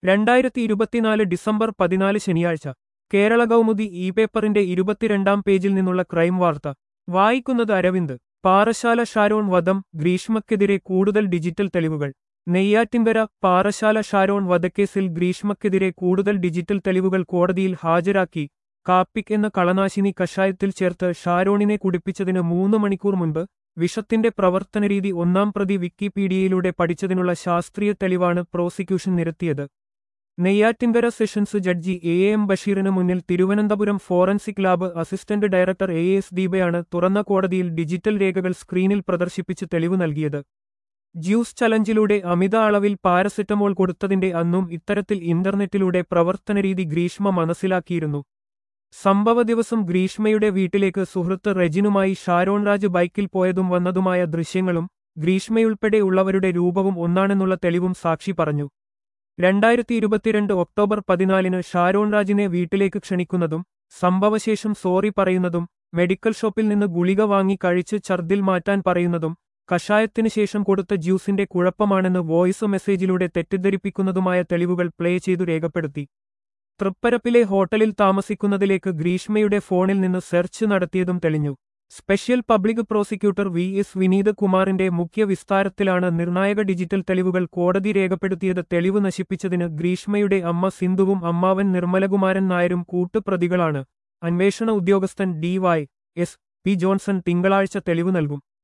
2024 December 14 ശനിയാഴ്ച കേരള കൗമുദി ഈ പേപ്പറിന്റെ 22-ാം പേജിൽ നിന്നുള്ള ക്രൈം വാർത്ത വായിക്കുന്നത് അരവിന്ദ്. പാറശാല ഷാരോൺ വധം, ഗ്രീഷ്മയ്ക്കെതിരെ കൂടുതൽ ഡിജിറ്റൽ തെളിവുകൾ. നെയ്യാറ്റിൻകര. പാറശാല ഷാരോൺ വധക്കേസിൽ ഗ്രീഷ്മയ്ക്കെതിരെ കൂടുതൽ ഡിജിറ്റൽ തെളിവുകൾ കോടതിയിൽ ഹാജരാക്കി. കാപ്പിക് എന്ന കളനാശിനി കഷായത്തിൽ ചേർത്ത് ഷാരോണിനെ കുടിപ്പിച്ചതിന് 3 മണിക്കൂർ മുൻപ് വിഷത്തിന്റെ പ്രവർത്തനരീതി ഒന്നാം പ്രതി വിക്കിപീഡിയയിലൂടെ പഠിച്ചതിനുള്ള ശാസ്ത്രീയ തെളിവാണ് പ്രോസിക്യൂഷൻ നിരത്തിയത്. നെയ്യാറ്റിൻകര സെഷൻസ് ജഡ്ജി എം ബഷീറിന് മുന്നിൽ Thiruvananthapuram forensic lab assistant director S ദീപയാണ് തുറന്ന കോടതിയിൽ ഡിജിറ്റൽ രേഖകൾ സ്ക്രീനിൽ പ്രദർശിപ്പിച്ച് തെളിവ് നൽകിയത്. ജ്യൂസ് ചലഞ്ചിലൂടെ അമിത അളവിൽ പാരസെറ്റമോൾ കൊടുത്തതിന്റെ അന്നും ഇത്തരത്തിൽ ഇന്റർനെറ്റിലൂടെ പ്രവർത്തനരീതി ഗ്രീഷ്മ മനസ്സിലാക്കിയിരുന്നു. സംഭവ ദിവസം ഗ്രീഷ്മയുടെ വീട്ടിലേക്ക് സുഹൃത്ത് റെജിനുമായി ഷാരോൺ രാജ് ബൈക്കിൽ പോയതും വന്നതുമായ ദൃശ്യങ്ങളും ഗ്രീഷ്മയുൾപ്പെടെ ഉള്ളവരുടെ രൂപവും ഒന്നാണെന്നുള്ള തെളിവും സാക്ഷി പറഞ്ഞു. 2022 ഒക്ടോബർ 14 ഷാരോൺ രാജിനെ വീട്ടിലേക്ക് ക്ഷണിക്കുന്നതും സംഭവശേഷം സോറി പറയുന്നതും മെഡിക്കൽ ഷോപ്പിൽ നിന്ന് ഗുളിക വാങ്ങി കഴിച്ച് ഛർദിൽ മാറ്റാൻ പറയുന്നതും കഷായത്തിന് ശേഷം കൊടുത്ത ജ്യൂസിന്റെ കുഴപ്പമാണെന്ന് വോയിസ് മെസ്സേജിലൂടെ തെറ്റിദ്ധരിപ്പിക്കുന്നതുമായ തെളിവുകൾ പ്ലേ ചെയ്തു രേഖപ്പെടുത്തി. തൃപ്പരപ്പിലെ ഹോട്ടലിൽ താമസിക്കുന്നതിലേക്ക് ഗ്രീഷ്മയുടെ ഫോണിൽ നിന്ന് സെർച്ച് നടത്തിയതും തെളിഞ്ഞു. Special public prosecutor S Vineeth കുമാറിന്റെ മുഖ്യ വിസ്താരത്തിലാണ് നിർണായക ഡിജിറ്റൽ തെളിവുകൾ കോടതി രേഖപ്പെടുത്തിയത്. തെളിവ് നശിപ്പിച്ചതിന് ഗ്രീഷ്മയുടെ അമ്മ സിന്ധുവും അമ്മാവൻ നിർമ്മലകുമാരൻ നായരും കൂട്ടുപ്രതികളാണ്. അന്വേഷണ ഉദ്യോഗസ്ഥൻ DY. S. P. ജോൺസൺ തിങ്കളാഴ്ച തെളിവ് നൽകും.